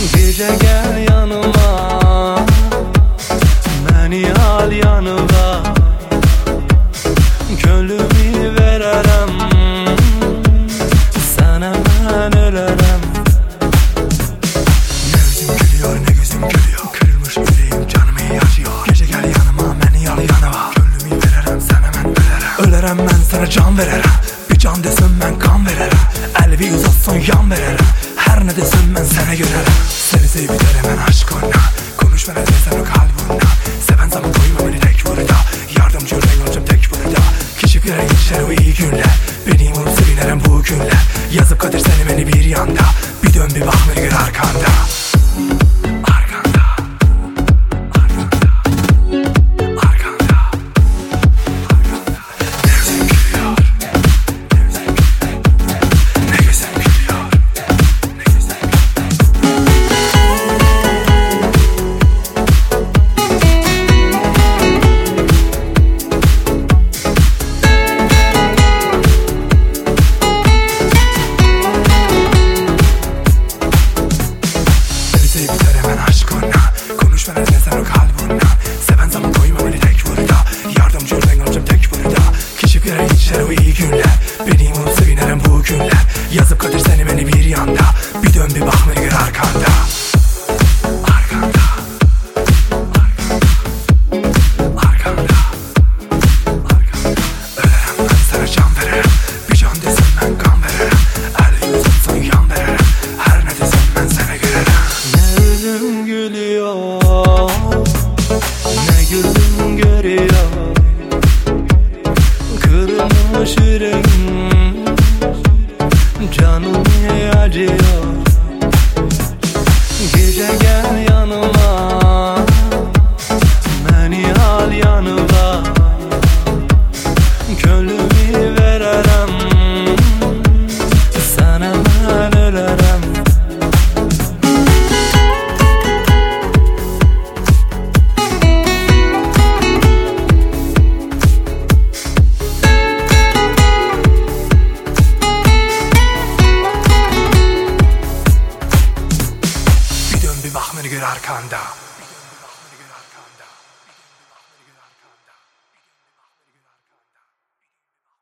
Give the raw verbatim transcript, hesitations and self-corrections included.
Gece gel yanıma, beni al yanıma. Gönlümü vererem, sana ben ölerem. Ne yüzüm gülüyor ne gözüm gülüyor, kırılmış yüreğim canımı yaşıyor. Gece gel yanıma beni al yanıma. Gönlümü vererem sana ben ölerem. Ölerem ben sana can vererem. Bir can desem ben kan vererem. El bir uzatsan yan vererem. Her ne desem ben sana görerem. Seni sevip hemen aşk oyna. Konuş bana desen o kalbimden. Seven zaman koyma beni tek burada. Yardımcı renk olacağım tek burada. Keşif yere geçer o iyi günler. Benim olup sevinerim bu günler. Yazıp kader seni beni bir yanda. Bir dön bir bak beni gör arkanda. Arkanda. Arkanda. Arkanda. Arkanda. Ne yüzüm gülüyor. Ne yüzüm gülüyor. Ne yüzüm gülüyor. Ne yüzüm biter hemen aşk oyna. Konuş bana desen o kalbimden. Seven zaman koyma beni tek burada. Yardımcı renk olacağım tek burada. Keşif yere geçer o iyi günler. Benim olup sevinerim bu günler. Yazıp kader seni beni bir yanda. Bir dön bir bak beni gör arkanda. Arkanda. Arkanda. Arkanda. Ölerem ben sana can vererem. Bir can desem ben kan vererem. El uzatsan yan vererem. Her ne desem ben sana görerem. Ne yüzüm gülüyor, ne gözüm görüyor. Kırılmış yüreğim, canımı acıyor. Gece gel yanıma, beni al yanıma. Gönlümü vererem, sana ben ölerem. Bir dön bir bak beni gör arkanda.